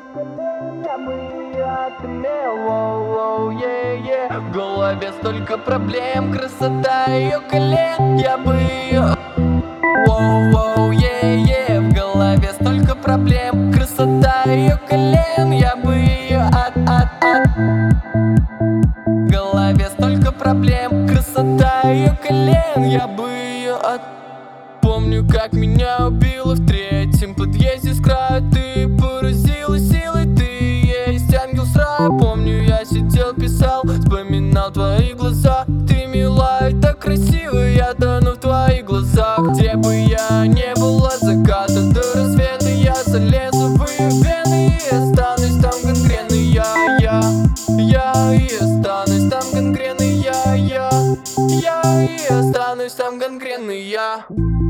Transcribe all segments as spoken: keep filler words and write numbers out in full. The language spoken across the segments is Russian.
Я бы отымел, воу-воу, е-е. В голове столько проблем, красота ее колен. Я бы ее, воу-воу, е-е. В голове столько проблем, красота ее колен. Я бы ее от-от-от. В голове столько проблем, красота ее колен. Я бы ее от. Помню, как меня убило в третьем подъезде с краю. Ты поразила силой, ты есть ангел с рая. Помню, я сидел, писал, вспоминал твои глаза. Ты мила и так красива, я тону в твоих глазах. Где бы я не был, от заката до рассвета я залезу в ее вены и останусь там конкретно я, я, я. И останусь там конкретно я, я, я. И останусь там конкретно я.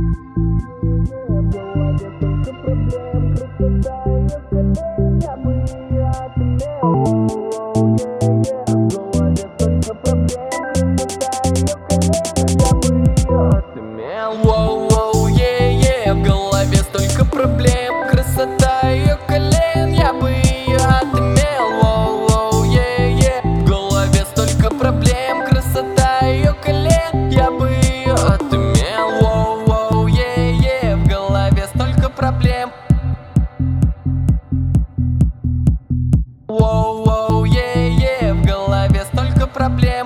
Воу-воу, е-е. В голове столько проблем, красота ее колен. Я бы ее отымел, воу-воу, е-е. В голове столько проблем, красота ее колен. Я бы ее отымел, воу-воу, е-е. В голове столько проблем. Воу-воу, е-е. В голове столько проблем.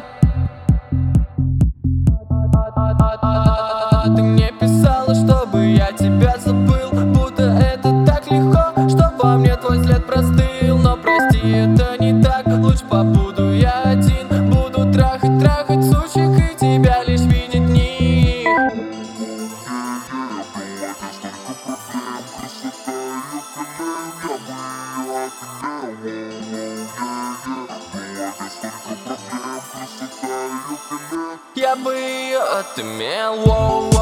Ты мне писала, чтобы я тебя забыл, будто это так легко, что во мне твой взгляд простыл. Но прости, это не так, лучше побуду я один. Буду трахать, трахать сучек и тебя лишь видеть в них. Я бы ее отымел, воу.